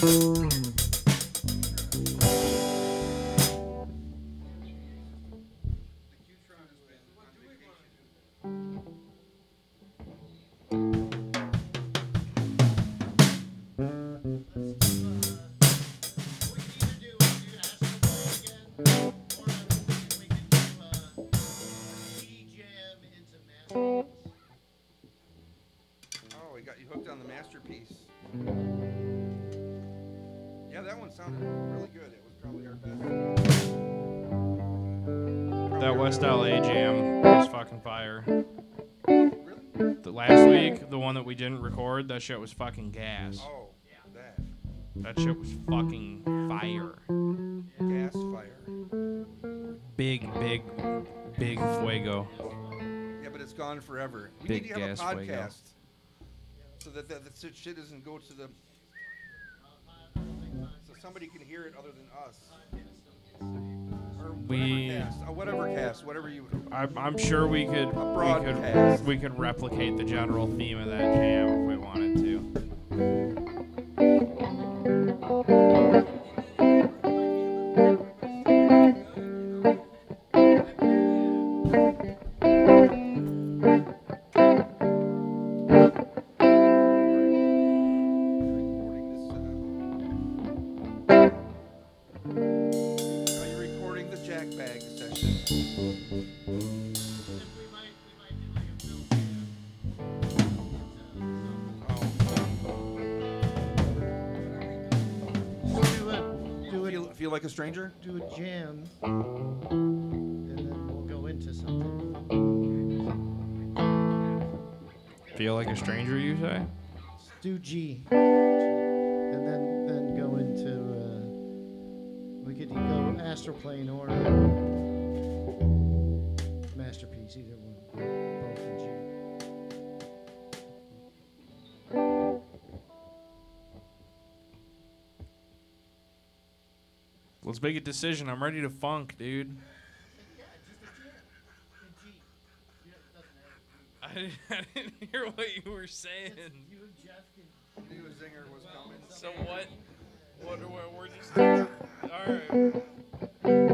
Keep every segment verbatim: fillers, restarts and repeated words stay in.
That West L A jam was fucking fire. The last week, the one that we didn't record, that shit was fucking gas. Oh, that. That shit was fucking fire. Gas fire. Big, big, big fuego. Yeah, but it's gone forever. We Big need to have gas a podcast fuego. so that that, that shit doesn't go to the... So somebody can hear it other than us. Or whatever We- cast. Uh, whatever cast, whatever you... I, I'm sure we could, we broadcast. could we could replicate the general theme of that jam if we wanted to. Are you recording the Jack Bag session? Do a, do a, Feel, feel like a stranger? do a jam, and then we'll go into something. Feel like a stranger, you say? Let's do G, and then then go into. Uh, we could go astral plane or masterpiece, either one. Both in G. Let's make a decision. I'm ready to funk, dude. I didn't, I didn't hear what you were saying. You and Jeff can. I knew a zinger was coming. So what? What? what we're just. All right.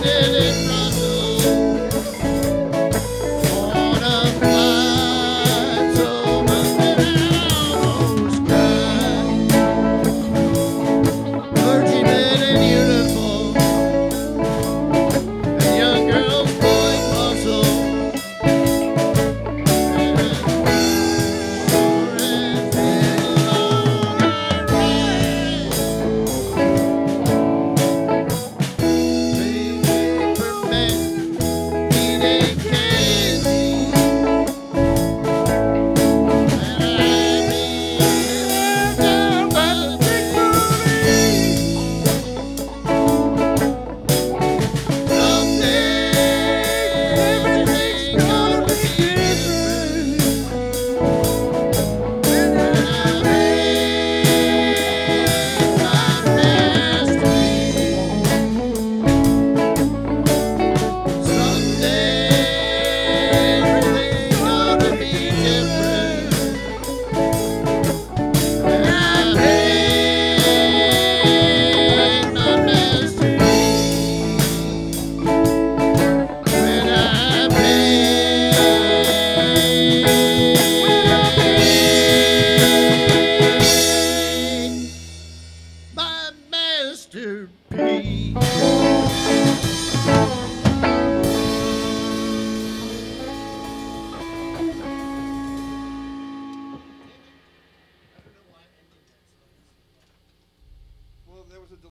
landed in Brussels on a flight so moving almost cried. Clergymen in uniform and young girls blowing muscle. My masterpiece.